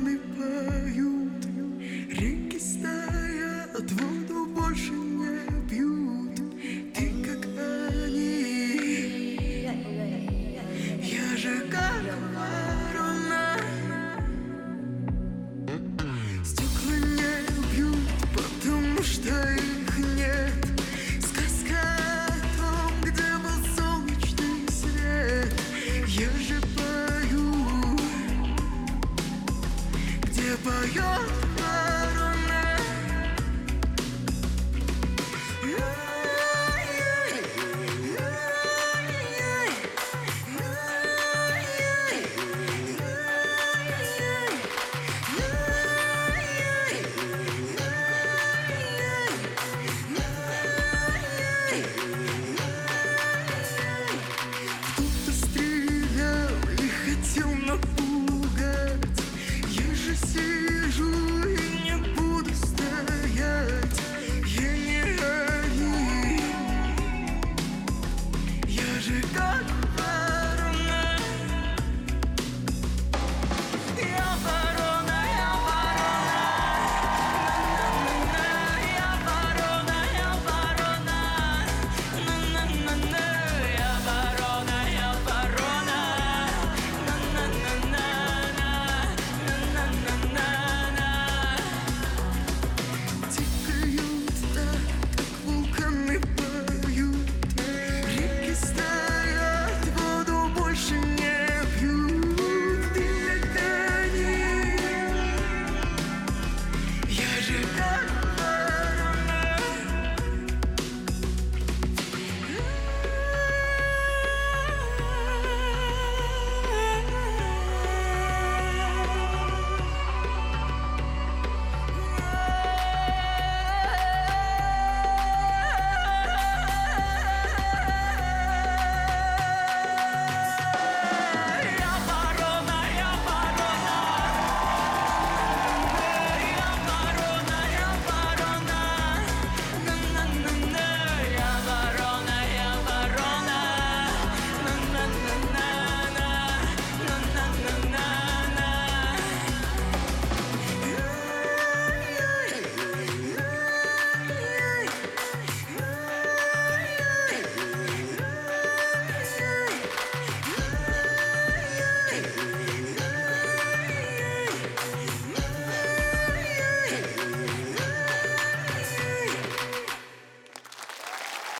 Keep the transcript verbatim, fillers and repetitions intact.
вулканы поют, реки стоят, воду больше не пьют. Ты как они, я же как ворона. Стекла не бьют, потому что их нет. Сказка о том, где был солнечный свет. Я же пою, где поет ворона. Кто-то стрелял и хотел напугать. Я же сижу и не буду стоять. Я не они, я же как ворона. Я ворона, я ворона. Я ворона, я ворона. На-на-на-на. Я ворона, я ворона. На-на-на-на-на. На-на-на-на-на. Тикают так, как вулканы поют. Реки стоят, воду больше не пьют. Ты как они, я же как